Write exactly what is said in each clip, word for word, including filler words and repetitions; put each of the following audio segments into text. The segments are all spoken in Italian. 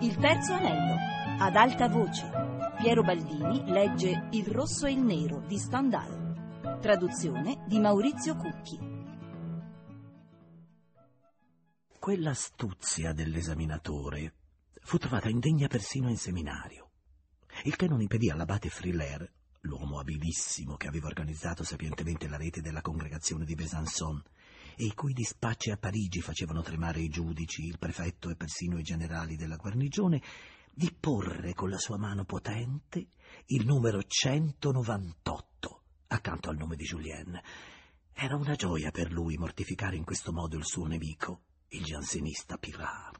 Il terzo anello, ad alta voce. Piero Baldini legge Il rosso e il nero di Stendhal. Traduzione di Maurizio Cucchi. Quell'astuzia dell'esaminatore fu trovata indegna persino in seminario, il che non impedì all'abate Frilair, l'uomo abilissimo che aveva organizzato sapientemente la rete della congregazione di Besançon e i cui dispacci a Parigi facevano tremare i giudici, il prefetto e persino i generali della guarnigione, di porre con la sua mano potente il numero centonovantotto accanto al nome di Julien. Era una gioia per lui mortificare in questo modo il suo nemico, il giansenista Pirard.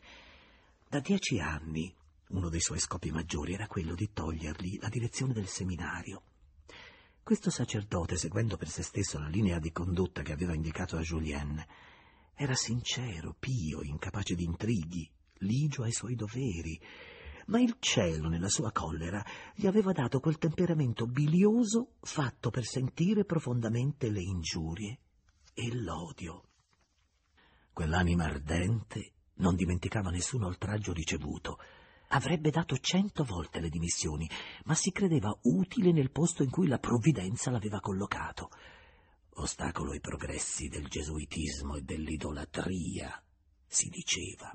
Da dieci anni uno dei suoi scopi maggiori era quello di togliergli la direzione del seminario. Questo sacerdote, seguendo per se stesso la linea di condotta che aveva indicato a Julien, era sincero, pio, incapace di intrighi, ligio ai suoi doveri, ma il cielo, nella sua collera, gli aveva dato quel temperamento bilioso fatto per sentire profondamente le ingiurie e l'odio. Quell'anima ardente non dimenticava nessun oltraggio ricevuto. Avrebbe dato cento volte le dimissioni, ma si credeva utile nel posto in cui la provvidenza l'aveva collocato. Ostacolo ai progressi del gesuitismo e dell'idolatria, si diceva.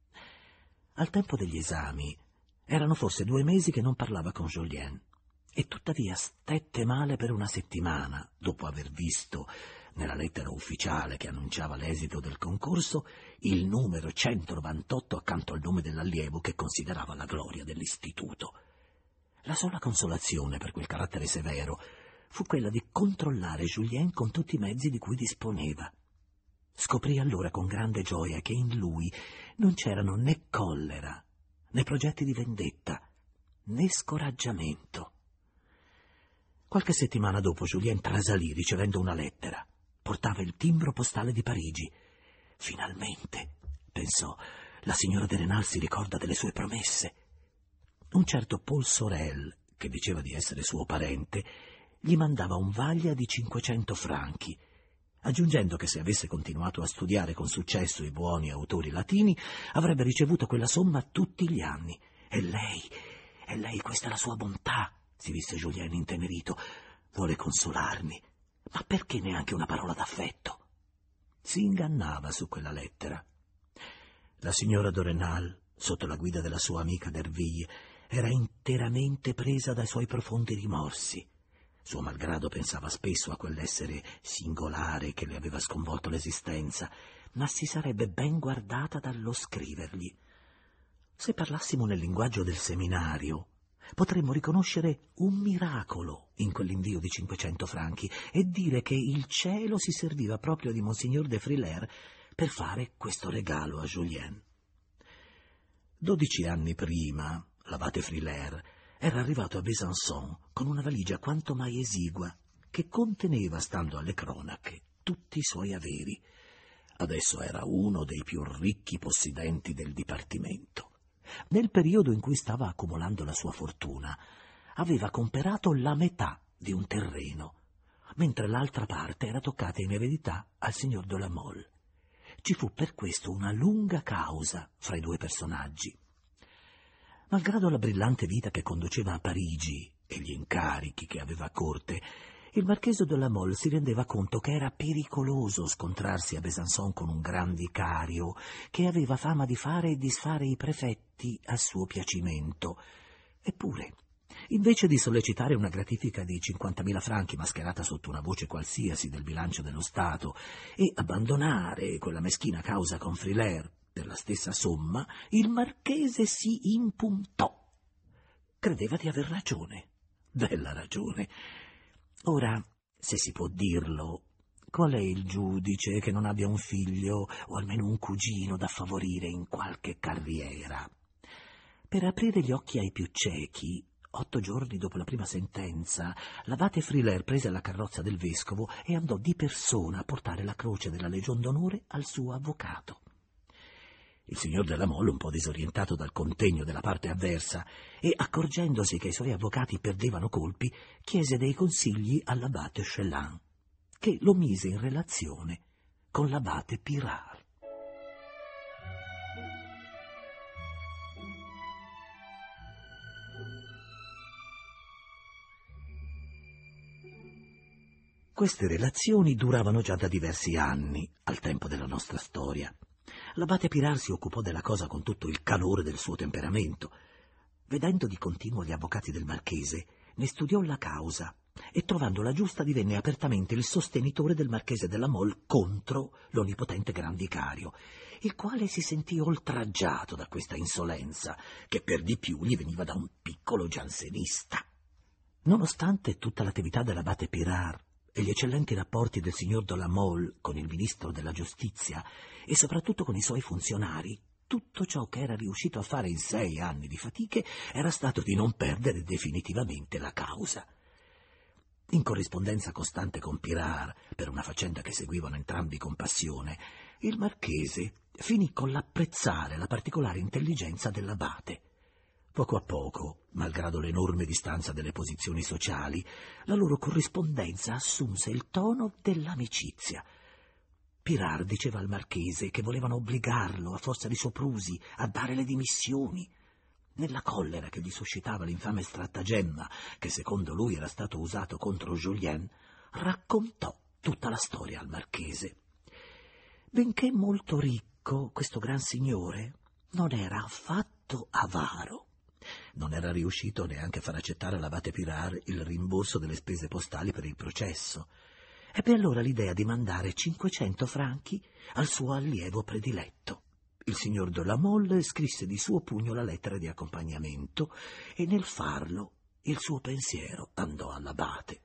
Al tempo degli esami erano forse due mesi che non parlava con Julien, e tuttavia stette male per una settimana, dopo aver visto nella lettera ufficiale che annunciava l'esito del concorso il numero centonovantotto accanto al nome dell'allievo che considerava la gloria dell'istituto. La sola consolazione per quel carattere severo fu quella di controllare Julien con tutti i mezzi di cui disponeva. Scoprì allora con grande gioia che in lui non c'erano né collera, né progetti di vendetta, né scoraggiamento. Qualche settimana dopo Julien trasalì ricevendo una lettera. Portava il timbro postale di Parigi. Finalmente, pensò, la signora de Rênal si ricorda delle sue promesse. Un certo Paul Sorel, che diceva di essere suo parente, gli mandava un vaglia di cinquecento franchi, aggiungendo che se avesse continuato a studiare con successo i buoni autori latini avrebbe ricevuto quella somma tutti gli anni. E lei, e lei, questa è la sua bontà, si disse Julien intenerito, vuole consolarmi. Ma perché neanche una parola d'affetto? Si ingannava su quella lettera. La signora de Rênal, sotto la guida della sua amica Derville, era interamente presa dai suoi profondi rimorsi. Suo malgrado pensava spesso a quell'essere singolare che le aveva sconvolto l'esistenza, ma si sarebbe ben guardata dallo scrivergli. Se parlassimo nel linguaggio del seminario, potremmo riconoscere un miracolo in quell'invio di cinquecento franchi e dire che il cielo si serviva proprio di Monsignor de Frilair per fare questo regalo a Julien. Dodici anni prima, l'abate Frilair era arrivato a Besançon con una valigia quanto mai esigua che conteneva, stando alle cronache, tutti i suoi averi. Adesso era uno dei più ricchi possidenti del dipartimento. Nel periodo in cui stava accumulando la sua fortuna, aveva comperato la metà di un terreno, mentre l'altra parte era toccata in eredità al signor de la Mole. Ci fu per questo una lunga causa fra i due personaggi. Malgrado la brillante vita che conduceva a Parigi e gli incarichi che aveva a corte, il marchese de la Mole si rendeva conto che era pericoloso scontrarsi a Besançon con un gran vicario che aveva fama di fare e disfare i prefetti a suo piacimento. Eppure, invece di sollecitare una gratifica di cinquantamila franchi mascherata sotto una voce qualsiasi del bilancio dello Stato e abbandonare quella meschina causa con Frilair per la stessa somma, il marchese si impuntò. Credeva di aver ragione, bella ragione. Ora, se si può dirlo, qual è il giudice che non abbia un figlio o almeno un cugino da favorire in qualche carriera? Per aprire gli occhi ai più ciechi, otto giorni dopo la prima sentenza, l'abate Frilair prese la carrozza del vescovo e andò di persona a portare la croce della Legion d'Onore al suo avvocato. Il signor de la Mole, un po' disorientato dal contegno della parte avversa e accorgendosi che i suoi avvocati perdevano colpi, chiese dei consigli all'abate Chélan, che lo mise in relazione con l'abate Pirard. Queste relazioni duravano già da diversi anni, al tempo della nostra storia. L'abate Pirard si occupò della cosa con tutto il calore del suo temperamento. Vedendo di continuo gli avvocati del marchese, ne studiò la causa e, trovandola giusta, divenne apertamente il sostenitore del marchese della Mole contro l'onnipotente Gran Vicario, il quale si sentì oltraggiato da questa insolenza, che per di più gli veniva da un piccolo giansenista. Nonostante tutta l'attività dell'abate Pirard e gli eccellenti rapporti del signor de la Mole con il ministro della giustizia e soprattutto con i suoi funzionari, tutto ciò che era riuscito a fare in sei anni di fatiche era stato di non perdere definitivamente la causa. In corrispondenza costante con Pirard, per una faccenda che seguivano entrambi con passione, il marchese finì con l'apprezzare la particolare intelligenza dell'abate. Poco a poco, malgrado l'enorme distanza delle posizioni sociali, la loro corrispondenza assunse il tono dell'amicizia. Pirard diceva al marchese che volevano obbligarlo, a forza di soprusi, a dare le dimissioni. Nella collera che gli suscitava l'infame stratagemma che secondo lui era stato usato contro Julien, raccontò tutta la storia al marchese. Benché molto ricco, questo gran signore non era affatto avaro. Non era riuscito neanche a far accettare all'abate Pirard il rimborso delle spese postali per il processo. Ebbe allora l'idea di mandare cinquecento franchi al suo allievo prediletto. Il signor de la Mole scrisse di suo pugno la lettera di accompagnamento e nel farlo il suo pensiero andò all'abate.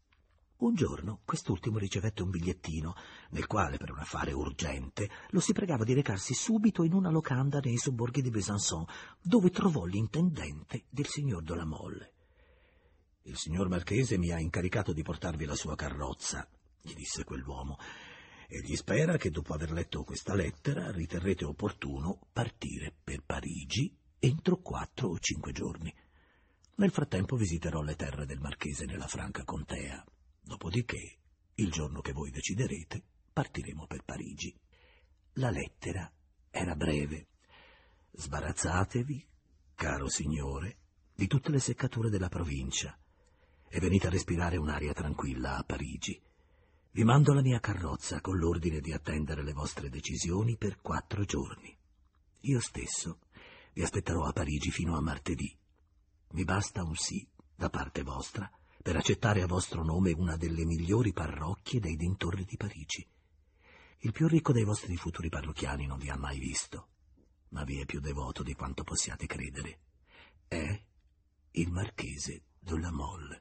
Un giorno quest'ultimo ricevette un bigliettino nel quale, per un affare urgente, lo si pregava di recarsi subito in una locanda nei sobborghi di Besançon, dove trovò l'intendente del signor de la Mole. «Il signor marchese mi ha incaricato di portarvi la sua carrozza», gli disse quell'uomo, «egli spera che dopo aver letto questa lettera riterrete opportuno partire per Parigi entro quattro o cinque giorni. Nel frattempo visiterò le terre del marchese nella Franca Contea. Dopodiché, il giorno che voi deciderete, partiremo per Parigi». La lettera era breve. «Sbarazzatevi, caro signore, di tutte le seccature della provincia e venite a respirare un'aria tranquilla a Parigi. Vi mando la mia carrozza con l'ordine di attendere le vostre decisioni per quattro giorni. Io stesso vi aspetterò a Parigi fino a martedì. Mi basta un sì da parte vostra per accettare a vostro nome una delle migliori parrocchie dei dintorni di Parigi. Il più ricco dei vostri futuri parrocchiani non vi ha mai visto, ma vi è più devoto di quanto possiate credere. È il marchese de la Mole».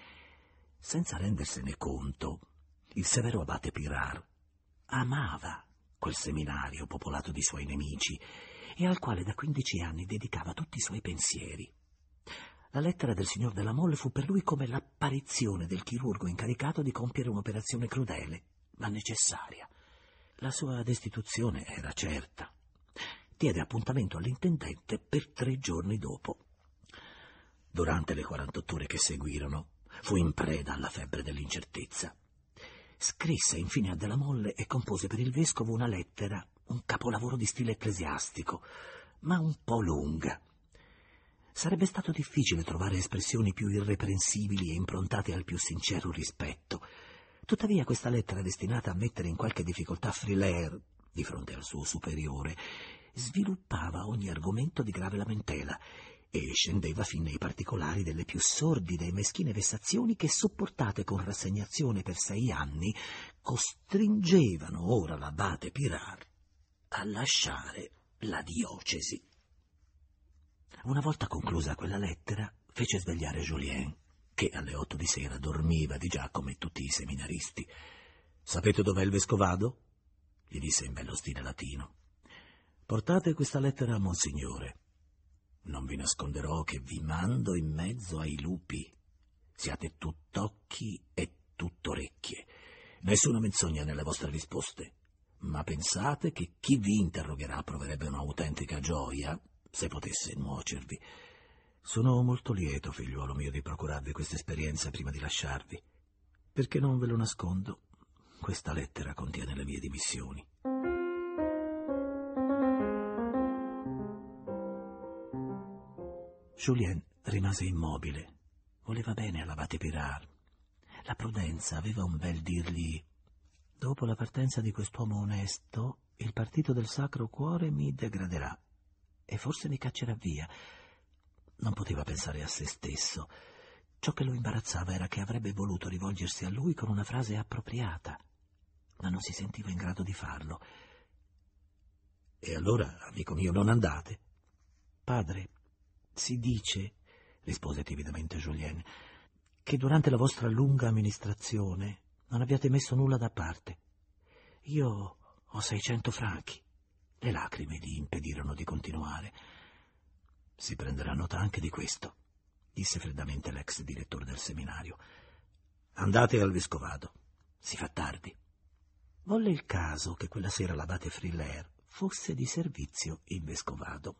Senza rendersene conto, il severo abate Pirard amava quel seminario popolato di suoi nemici e al quale da quindici anni dedicava tutti i suoi pensieri. La lettera del signor de la Mole fu per lui come l'apparizione del chirurgo incaricato di compiere un'operazione crudele, ma necessaria. La sua destituzione era certa. Diede appuntamento all'intendente per tre giorni dopo. Durante le quarantotto ore che seguirono, fu in preda alla febbre dell'incertezza. Scrisse infine a de la Mole e compose per il vescovo una lettera, un capolavoro di stile ecclesiastico, ma un po' lunga. Sarebbe stato difficile trovare espressioni più irreprensibili e improntate al più sincero rispetto. Tuttavia questa lettera, destinata a mettere in qualche difficoltà Frilair di fronte al suo superiore, sviluppava ogni argomento di grave lamentela e scendeva fin nei particolari delle più sordide e meschine vessazioni che, sopportate con rassegnazione per sei anni, costringevano ora l'abate Pirard a lasciare la diocesi. Una volta conclusa quella lettera, fece svegliare Julien, che alle otto di sera dormiva di già come tutti i seminaristi. «Sapete dov'è il vescovado?» gli disse in bello stile latino. «Portate questa lettera a Monsignore. Non vi nasconderò che vi mando in mezzo ai lupi. Siate tutt'occhi e tutt'orecchie. Nessuna menzogna nelle vostre risposte, ma pensate che chi vi interrogherà proverebbe un'autentica gioia se potesse nuocervi. Sono molto lieto, figliuolo mio, di procurarvi questa esperienza prima di lasciarvi, perché non ve lo nascondo, questa lettera contiene le mie dimissioni». Julien rimase immobile. Voleva bene all'abate Pirard. La prudenza aveva un bel dirgli: dopo la partenza di quest'uomo onesto, il partito del Sacro Cuore mi degraderà e forse mi caccerà via. Non poteva pensare a se stesso. Ciò che lo imbarazzava era che avrebbe voluto rivolgersi a lui con una frase appropriata, ma non si sentiva in grado di farlo. E allora, amico mio, non andate? Padre, si dice, rispose timidamente Julien, che durante la vostra lunga amministrazione non abbiate messo nulla da parte. Io ho seicento franchi. Le lacrime gli impedirono di continuare. Si prenderà nota anche di questo, disse freddamente l'ex direttore del seminario. Andate al vescovado, si fa tardi. Volle il caso che quella sera l'abate Frilair fosse di servizio in vescovado.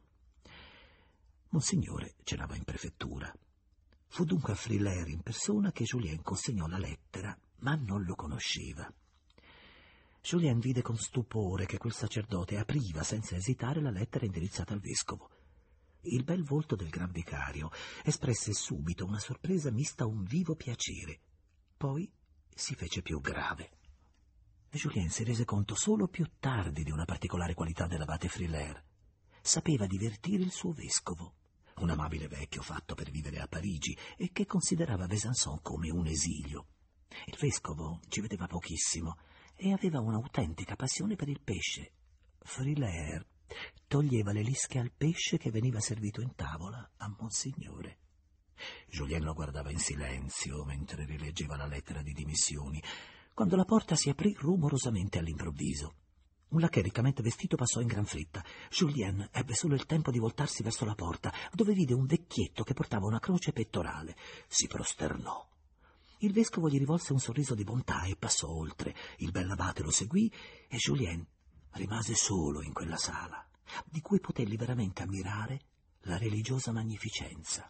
Monsignore cenava in prefettura. Fu dunque a Frilair in persona che Julien consegnò la lettera, ma non lo conosceva. Julien vide con stupore che quel sacerdote apriva senza esitare la lettera indirizzata al vescovo. Il bel volto del gran vicario espresse subito una sorpresa mista a un vivo piacere. Poi si fece più grave. Julien si rese conto solo più tardi di una particolare qualità dell'abate Frilair. Sapeva divertire il suo vescovo, un amabile vecchio fatto per vivere a Parigi e che considerava Besançon come un esilio. Il vescovo ci vedeva pochissimo e aveva un'autentica passione per il pesce. Frilair toglieva le lische al pesce che veniva servito in tavola a Monsignore. Julien lo guardava in silenzio mentre rileggeva la lettera di dimissioni, quando la porta si aprì rumorosamente all'improvviso. Un lacchè riccamente vestito passò in gran fretta. Julien ebbe solo il tempo di voltarsi verso la porta, dove vide un vecchietto che portava una croce pettorale. Si prosternò. Il vescovo gli rivolse un sorriso di bontà e passò oltre. Il bell'abate lo seguì e Julien rimase solo in quella sala, di cui poté liberamente ammirare la religiosa magnificenza.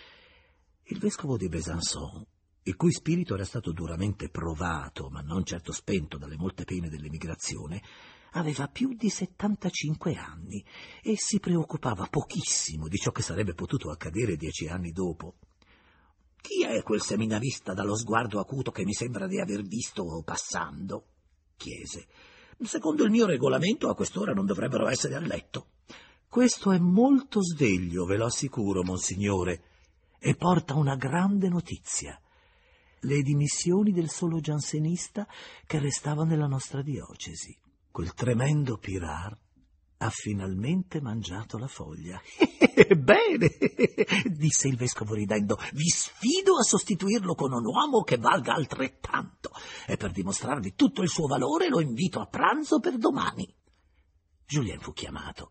Il vescovo di Besançon, il cui spirito era stato duramente provato, ma non certo spento dalle molte pene dell'emigrazione, aveva più di settantacinque anni e si preoccupava pochissimo di ciò che sarebbe potuto accadere dieci anni dopo. «Chi è quel seminarista dallo sguardo acuto che mi sembra di aver visto passando?» chiese. «Secondo il mio regolamento a quest'ora non dovrebbero essere a letto». «Questo è molto sveglio, ve lo assicuro, Monsignore, e porta una grande notizia. Le dimissioni del solo giansenista che restava nella nostra diocesi. Quel tremendo Pirard ha finalmente mangiato la foglia». «Bene», disse il vescovo ridendo, «vi sfido a sostituirlo con un uomo che valga altrettanto, e per dimostrarvi tutto il suo valore lo invito a pranzo per domani». Julien fu chiamato.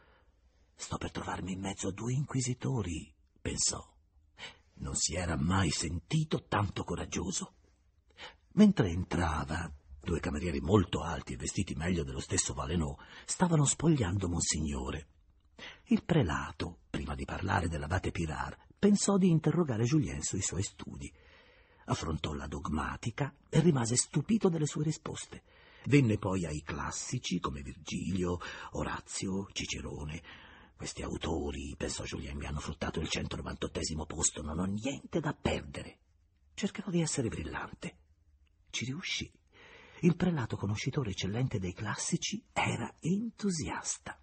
«Sto per trovarmi in mezzo a due inquisitori», pensò. Non si era mai sentito tanto coraggioso. Mentre entrava, due camerieri molto alti e vestiti meglio dello stesso Valenod stavano spogliando Monsignore. Il prelato, prima di parlare dell'abate Pirard, pensò di interrogare Julien sui suoi studi. Affrontò la dogmatica e rimase stupito delle sue risposte. Venne poi ai classici come Virgilio, Orazio, Cicerone. Questi autori, pensò Julien, mi hanno fruttato il centonovantottesimo posto, non ho niente da perdere. Cercherò di essere brillante. Ci riuscì. Il prelato, conoscitore eccellente dei classici, era entusiasta.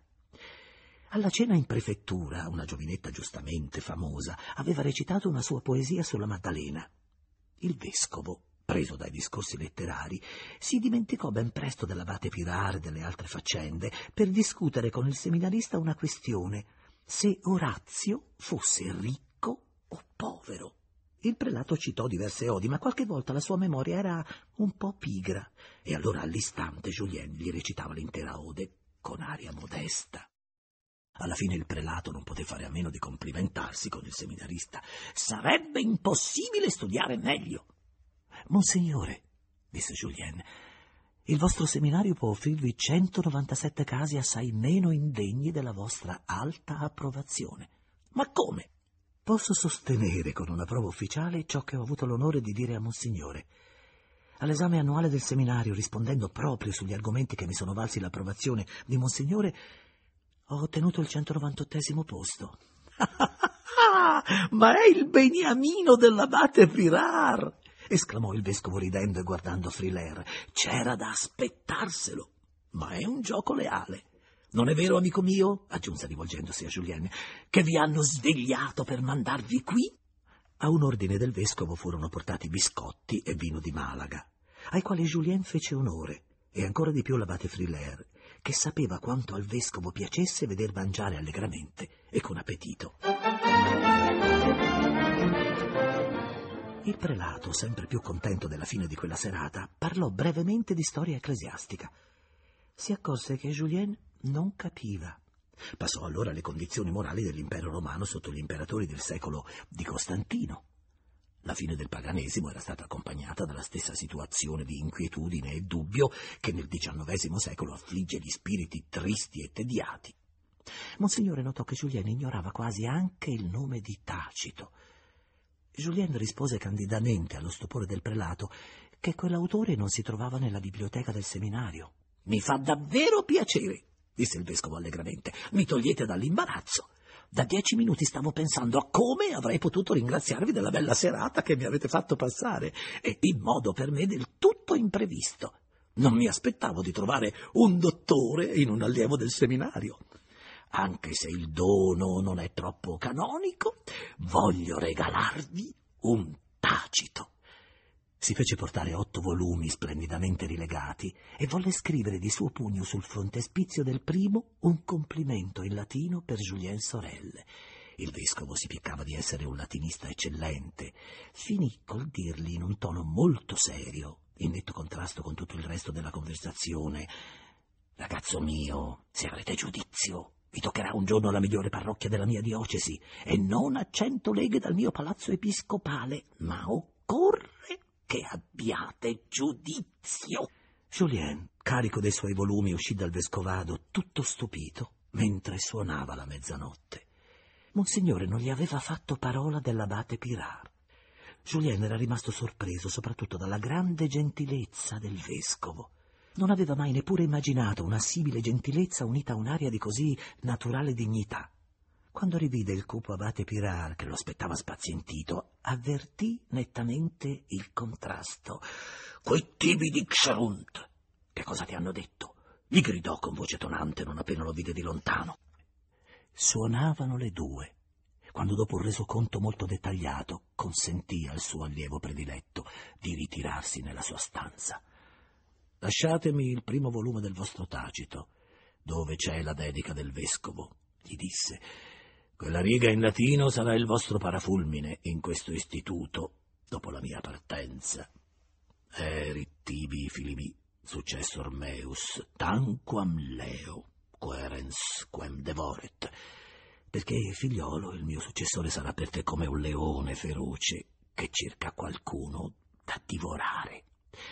Alla cena in prefettura, una giovinetta giustamente famosa aveva recitato una sua poesia sulla Maddalena. Il vescovo, preso dai discorsi letterari, si dimenticò ben presto dell'abate Pirard e delle altre faccende per discutere con il seminarista una questione: se Orazio fosse ricco o povero. Il prelato citò diverse odi, ma qualche volta la sua memoria era un po' pigra, e allora all'istante Julien gli recitava l'intera ode con aria modesta. Alla fine il prelato non poté fare a meno di complimentarsi con il seminarista. «Sarebbe impossibile studiare meglio». «Monsignore», disse Julien, «il vostro seminario può offrirvi centonovantasette casi assai meno indegni della vostra alta approvazione». «Ma come?» «Posso sostenere con una prova ufficiale ciò che ho avuto l'onore di dire a Monsignore. All'esame annuale del seminario, rispondendo proprio sugli argomenti che mi sono valsi l'approvazione di Monsignore, ho ottenuto il centonovantottesimo posto». «Ma è il beniamino dell'abate Pirard! esclamò il vescovo ridendo e guardando Frilair. C'era da aspettarselo, ma è un gioco leale. Non è vero, amico mio, aggiunse rivolgendosi a Julien, che vi hanno svegliato per mandarvi qui? A un ordine del vescovo furono portati biscotti e vino di Malaga, ai quali Julien fece onore, e ancora di più l'abate Frilair, che sapeva quanto al vescovo piacesse veder mangiare allegramente e con appetito. Il prelato, sempre più contento della fine di quella serata, parlò brevemente di storia ecclesiastica. Si accorse che Julien non capiva. Passò allora alle condizioni morali dell'impero romano sotto gli imperatori del secolo di Costantino. La fine del paganesimo era stata accompagnata dalla stessa situazione di inquietudine e dubbio che nel diciannovesimo secolo affligge gli spiriti tristi e tediati. Monsignore notò che Julien ignorava quasi anche il nome di Tacito. Julien rispose candidamente allo stupore del prelato che quell'autore non si trovava nella biblioteca del seminario. «Mi fa davvero piacere», disse il vescovo allegramente. «Mi togliete dall'imbarazzo. Da dieci minuti stavo pensando a come avrei potuto ringraziarvi della bella serata che mi avete fatto passare, e in modo per me del tutto imprevisto. Non mi aspettavo di trovare un dottore in un allievo del seminario. Anche se il dono non è troppo canonico, voglio regalarvi un Tacito». Si fece portare otto volumi splendidamente rilegati e volle scrivere di suo pugno sul frontespizio del primo un complimento in latino per Julien Sorel. Il vescovo si piccava di essere un latinista eccellente. Finì col dirgli in un tono molto serio, in netto contrasto con tutto il resto della conversazione: «Ragazzo mio, se avrete giudizio, vi toccherà un giorno la migliore parrocchia della mia diocesi e non a cento leghe dal mio palazzo episcopale, ma occorre che abbiate giudizio». Julien, carico dei suoi volumi, uscì dal vescovado tutto stupito mentre suonava la mezzanotte. Monsignore non gli aveva fatto parola dell'abate Pirard. Julien era rimasto sorpreso soprattutto dalla grande gentilezza del vescovo. Non aveva mai neppure immaginato una simile gentilezza unita a un'aria di così naturale dignità. Quando rivide il cupo abate Pirard, che lo aspettava spazientito, avvertì nettamente il contrasto. «Quei tibi di Xerunt! Che cosa ti hanno detto?» gli gridò con voce tonante non appena lo vide di lontano. Suonavano le due, quando dopo un resoconto molto dettagliato consentì al suo allievo prediletto di ritirarsi nella sua stanza. «Lasciatemi il primo volume del vostro Tacito, dove c'è la dedica del vescovo», gli disse. «Quella riga in latino sarà il vostro parafulmine in questo istituto dopo la mia partenza. Erit tibi filibi successor meus, tanquam leo, querens quem devoret», perché, figliolo, il mio successore sarà per te come un leone feroce che cerca qualcuno da divorare.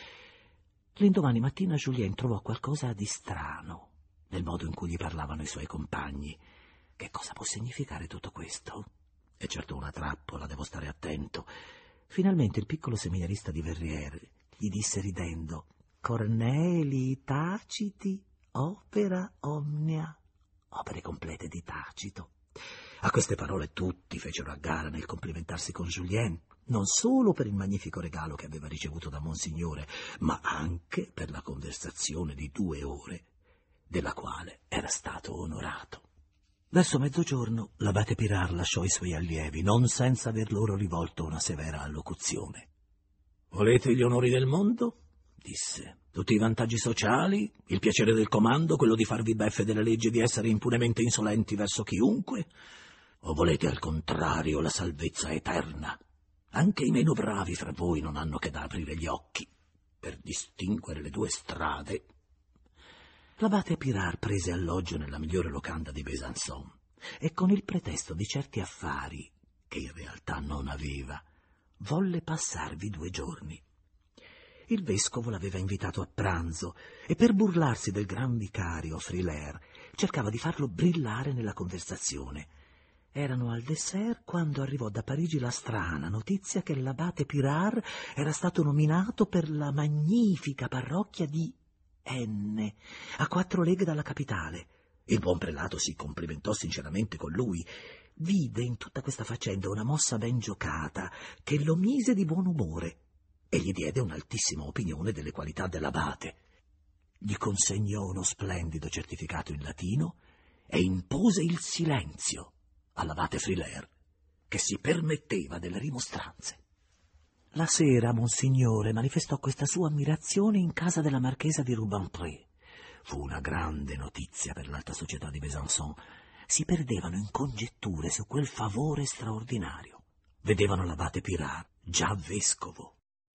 L'indomani mattina Julien trovò qualcosa di strano nel modo in cui gli parlavano i suoi compagni. Che cosa può significare tutto questo? È certo una trappola, devo stare attento. Finalmente il piccolo seminarista di Verrières gli disse ridendo: «Cornelii Taciti, opera omnia», opere complete di Tacito. A queste parole tutti fecero a gara nel complimentarsi con Julien, non solo per il magnifico regalo che aveva ricevuto da Monsignore, ma anche per la conversazione di due ore, della quale era stato onorato. Verso mezzogiorno l'abate Pirard lasciò i suoi allievi, non senza aver loro rivolto una severa allocuzione. «Volete gli onori del mondo?» disse. «Tutti i vantaggi sociali, il piacere del comando, quello di farvi beffe delle leggi e di essere impunemente insolenti verso chiunque? O volete al contrario la salvezza eterna? Anche i meno bravi fra voi non hanno che da aprire gli occhi per distinguere le due strade». L'abate Pirard prese alloggio nella migliore locanda di Besançon e con il pretesto di certi affari, che in realtà non aveva, volle passarvi due giorni. Il vescovo l'aveva invitato a pranzo e per burlarsi del gran vicario Frilair cercava di farlo brillare nella conversazione. Erano al dessert quando arrivò da Parigi la strana notizia che l'abate Pirard era stato nominato per la magnifica parrocchia di N, a quattro leghe dalla capitale. Il buon prelato si complimentò sinceramente con lui. Vide in tutta questa faccenda una mossa ben giocata che lo mise di buon umore. e gli diede un'altissima opinione delle qualità dell'abate. Gli consegnò uno splendido certificato in latino e impose il silenzio all'abate Frilair, che si permetteva delle rimostranze. La sera, monsignore manifestò questa sua ammirazione in casa della marchesa di Rubempré. Fu una grande notizia per l'alta società di Besançon. Si perdevano in congetture su quel favore straordinario. Vedevano l'abate Pirard, già vescovo.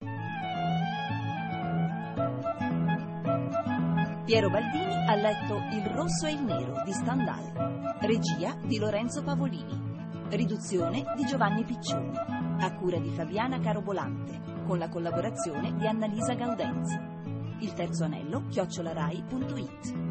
Piero Baldini ha letto Il rosso e il nero di Stendhal. Regia di Lorenzo Pavolini. Riduzione di Giovanni Piccioni, a cura di Fabiana Carobolante, con la collaborazione di Annalisa Gaudenzi. Il terzo anello, chiocciolarai punto it.